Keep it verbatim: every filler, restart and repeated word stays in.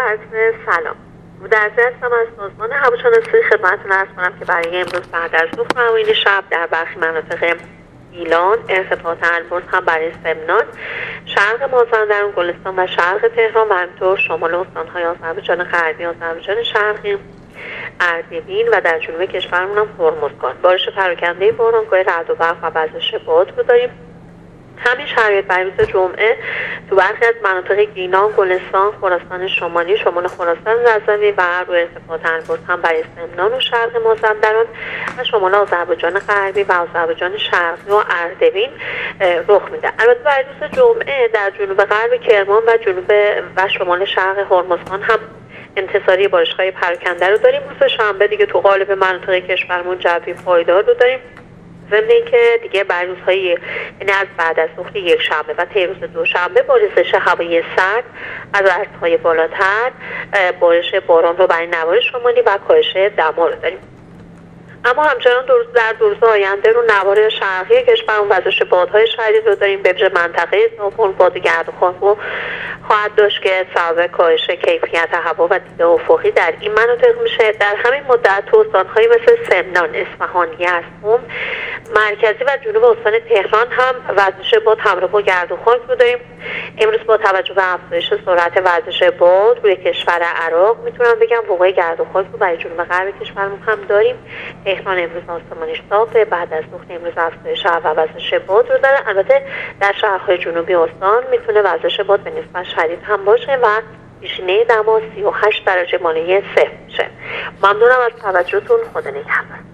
عرض سلام. بودرزی هستم از سازمان هواشناسی. خدمتتون عرض کنم که برای امروز بعد از ظهر و این شب در برخی مناطق گیلان ارتفاعات البرز هم برای سمنان، شرق مازندران، گلستان و شرق تهران و همینطور شمال استان‌های آذربایجان غربی، آذربایجان شرقی، اردبیل و در جنوب کشورمون هم هرمزگان بارش پراکنده باران‌های رعد و برق و وزش باد رو داریم. همین شرایط برای روز جمعه تو برخی از مناطق گیلان، گلستان، خراسان شمالی، شمال خراسان رضوی و روی ارتفاعات البرز هم برای سمنان و شرق مازندران و شمال آذربایجان غربی و آذربایجان شرقی و اردبیل رخ میده. البته برای روز جمعه در جنوب غرب کرمان و جنوب و شمال شرق هرمزگان هم انتظاری بارش‌های پراکنده رو داریم. روز شنبه دیگه تو قالب مناطق کشورمون جوی پایدار رو داریم. ضمن اینکه دیگه برای روزهای یعنی از بعد از ظهر یک شنبه و طی روز دوشنبه با ریزش هوای سرد از ارتفاعهای بالاتر بارش باران رو برای نوار شمالی و کاهش دما رو داریم. اما همچنان در دو روز آینده رو نوار شرقی کشورمون وزش بادهای شدید رو داریم. به ویژه منطقه زابل باد گرد و خاک خواهد داشت که سبب کاهش کیفیت هوا و دید افقی در این مناطق میشه. در همین مدت تو استان‌هایی مثل سمنان، اصفهان، یزد، مرکزی و جنوب استان تهران هم وزش باد همراه با گرد و خاک رو داریم. امروز با توجه به افزایش سرعت وزش باد روی کشور عراق میتونم بگم وقوع گرد و خاک رو برای جنوب غرب کشورمون هم داریم. تهران امروز آسمانش صافه، بعد از ظهر امروز افزایش و وزش باد رو داره. البته در شهرهای جنوبی استان میتونه وزش باد به نسبت شدید هم باشه و پیشینه دما سی و هشت درجه مایع صفر میشه. ممنونم از توجهتون. خدا نگهدار.